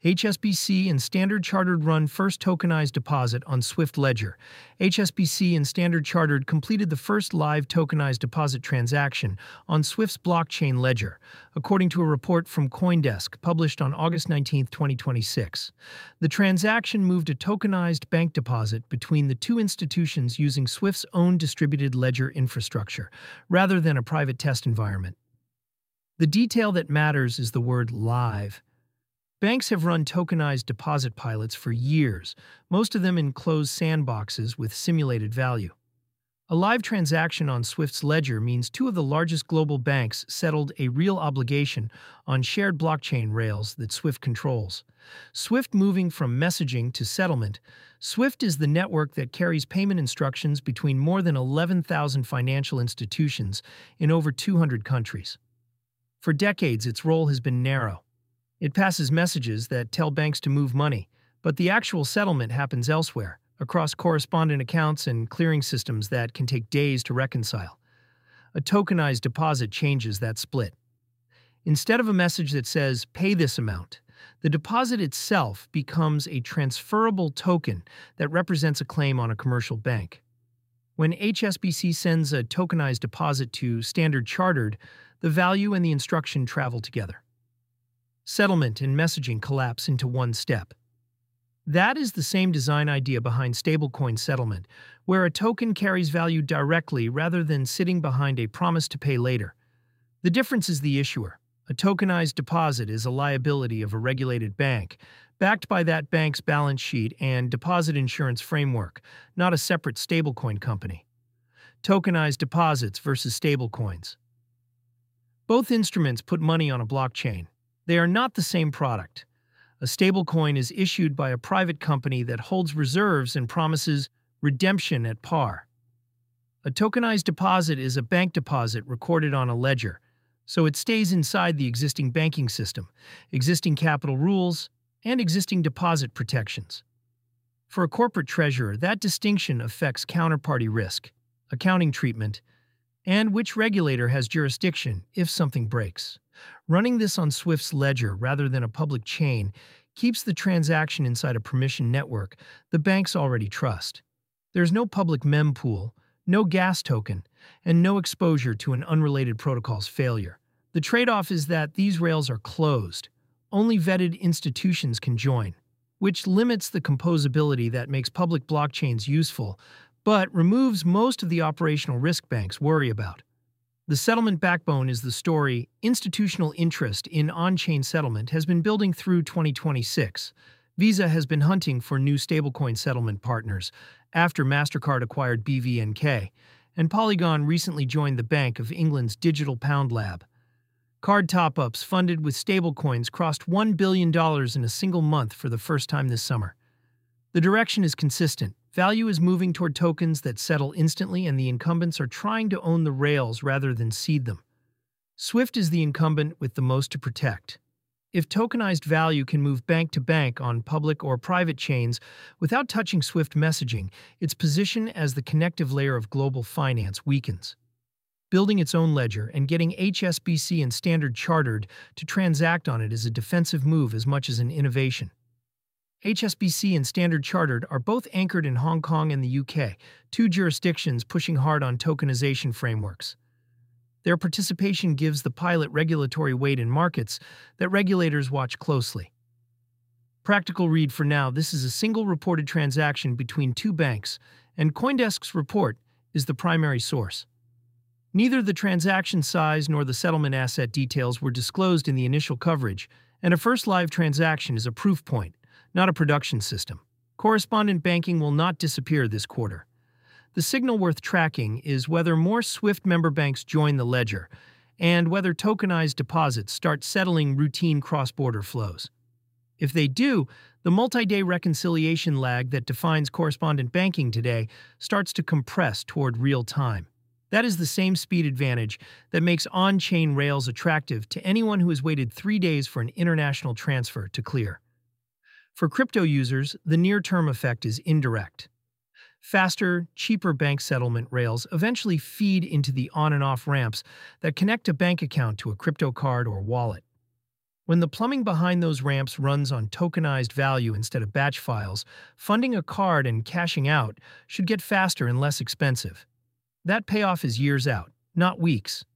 HSBC and Standard Chartered run first tokenized deposit on Swift Ledger. HSBC and Standard Chartered completed the first live tokenized deposit transaction on Swift's blockchain ledger, according to a report from CoinDesk published on August 19, 2026. The transaction moved a tokenized bank deposit between the two institutions using Swift's own distributed ledger infrastructure, rather than a private test environment. The detail that matters is the word live. Banks have run tokenized deposit pilots for years, most of them in closed sandboxes with simulated value. A live transaction on Swift's ledger means two of the largest global banks settled a real obligation on shared blockchain rails that Swift controls. Swift moving from messaging to settlement, Swift is the network that carries payment instructions between more than 11,000 financial institutions in over 200 countries. For decades, its role has been narrow. It passes messages that tell banks to move money, but the actual settlement happens elsewhere, across correspondent accounts and clearing systems that can take days to reconcile. A tokenized deposit changes that split. Instead of a message that says, "Pay this amount," the deposit itself becomes a transferable token that represents a claim on a commercial bank. When HSBC sends a tokenized deposit to Standard Chartered, the value and the instruction travel together. Settlement and messaging collapse into one step. That is the same design idea behind stablecoin settlement, where a token carries value directly rather than sitting behind a promise to pay later. The difference is the issuer. A tokenized deposit is a liability of a regulated bank, backed by that bank's balance sheet and deposit insurance framework, not a separate stablecoin company. Tokenized deposits versus stablecoins. Both instruments put money on a blockchain. They are not the same product. A stablecoin is issued by a private company that holds reserves and promises redemption at par. A tokenized deposit is a bank deposit recorded on a ledger, so it stays inside the existing banking system, existing capital rules, and existing deposit protections. For a corporate treasurer, that distinction affects counterparty risk, accounting treatment, and which regulator has jurisdiction if something breaks. Running this on Swift's ledger rather than a public chain keeps the transaction inside a permissioned network the banks already trust. There's no public mempool, no gas token, and no exposure to an unrelated protocol's failure. The trade-off is that these rails are closed. Only vetted institutions can join, which limits the composability that makes public blockchains useful, but removes most of the operational risk banks worry about. The settlement backbone is the story. Institutional interest in on-chain settlement has been building through 2026. Visa has been hunting for new stablecoin settlement partners after MasterCard acquired BVNK, and Polygon recently joined the Bank of England's Digital Pound Lab. Card top-ups funded with stablecoins crossed $1 billion in a single month for the first time this summer. The direction is consistent. Value is moving toward tokens that settle instantly, and the incumbents are trying to own the rails rather than seed them. Swift is the incumbent with the most to protect. If tokenized value can move bank to bank on public or private chains without touching Swift messaging, its position as the connective layer of global finance weakens. Building its own ledger and getting HSBC and Standard Chartered to transact on it is a defensive move as much as an innovation. HSBC and Standard Chartered are both anchored in Hong Kong and the UK, two jurisdictions pushing hard on tokenization frameworks. Their participation gives the pilot regulatory weight in markets that regulators watch closely. Practical read for now: this is a single reported transaction between two banks, and CoinDesk's report is the primary source. Neither the transaction size nor the settlement asset details were disclosed in the initial coverage, and a first live transaction is a proof point, not a production system. Correspondent banking will not disappear this quarter. The signal worth tracking is whether more Swift member banks join the ledger, and whether tokenized deposits start settling routine cross-border flows. If they do, the multi-day reconciliation lag that defines correspondent banking today starts to compress toward real time. That is the same speed advantage that makes on-chain rails attractive to anyone who has waited 3 days for an international transfer to clear. For crypto users, the near-term effect is indirect. Faster, cheaper bank settlement rails eventually feed into the on- and off-ramps that connect a bank account to a crypto card or wallet. When the plumbing behind those ramps runs on tokenized value instead of batch files, funding a card and cashing out should get faster and less expensive. That payoff is years out, not weeks.